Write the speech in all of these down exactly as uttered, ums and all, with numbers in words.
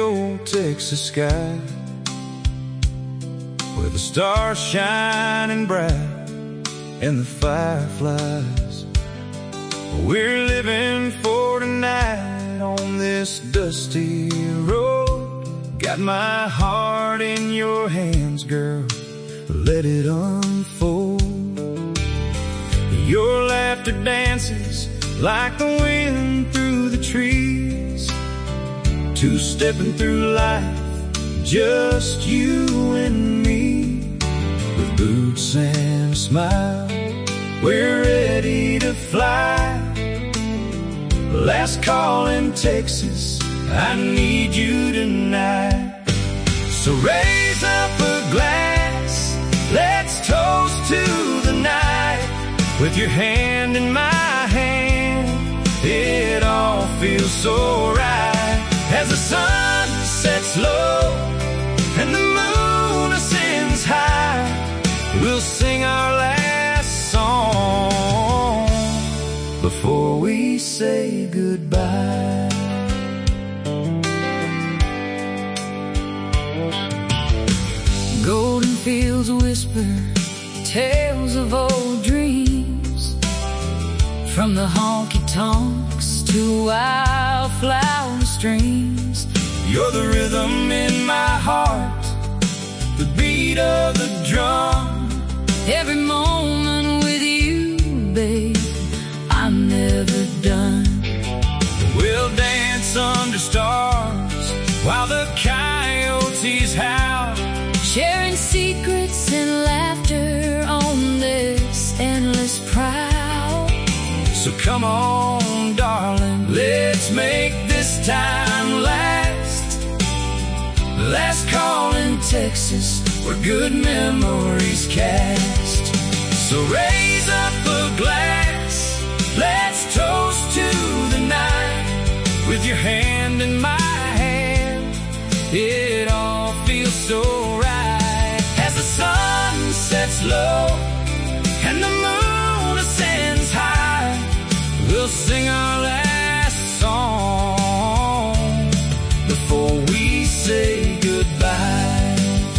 old Texas sky, where the stars shining bright and the fireflies. We're living for tonight on this dusty road. Got my heart in your hands, girl, let it unfold. Your laughter dances like the wind through the trees, two-stepping through life, just you and me. With boots and a smile, we're ready to fly. Last call in Texas, I need you tonight. So raise up a glass, let's toast to the night. With your hand in my hand, it all feels so right. As the sun sets low and the moon ascends high, we'll sing our last song before we say goodbye. Golden fields whisper tales of old dreams, from the honky-tonks to wildflower streams. You're the rhythm in my heart, the beat of the drum. Every moment with you, babe, I'm never done. We'll dance under stars while the coyotes howl, sharing secrets and laughter on this endless prowl. So come on, darling, let's make this time last. Last call in Texas, where good memories cast. So raise up a glass, let's toast to the night. With your hand in my hand, it all feels so right. As the sun sets low and the moon ascends high, we'll sing our last song before we say goodbye.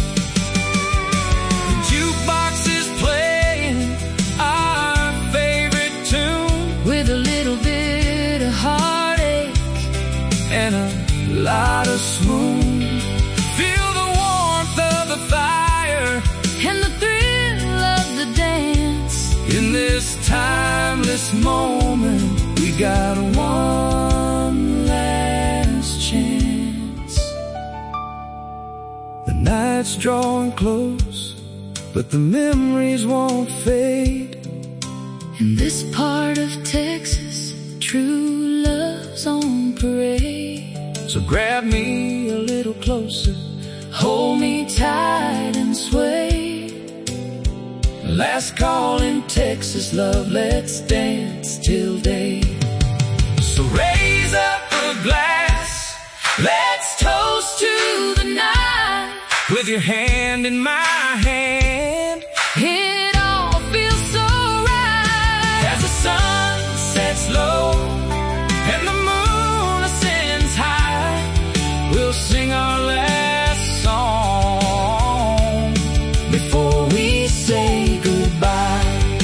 The jukebox is playing our favorite tune, with a little bit of heartache and a lot of swoon. Feel the warmth of the fire and the thrill of the dance. In this timeless moment, we got one last chance. The night's drawing close, but the memories won't fade. In this part of Texas, true love's on parade. So grab me a little closer, hold me tight and sway. Last call in Texas, love, let's dance till day. So raise up a glass, let's toast to the night. With your hand in my hand, it all feels so right. As the sun sets low and the moon ascends high, we'll sing our last song before we say goodbye.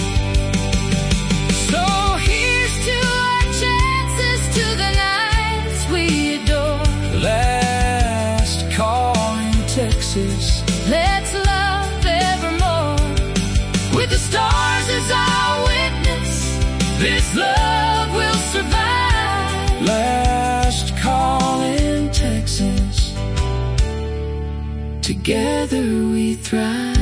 So here's to our chances, to the nights we adore. Last call in Texas, let's love evermore. With the stars as our witness, this love will survive. Last call in Texas, together we thrive.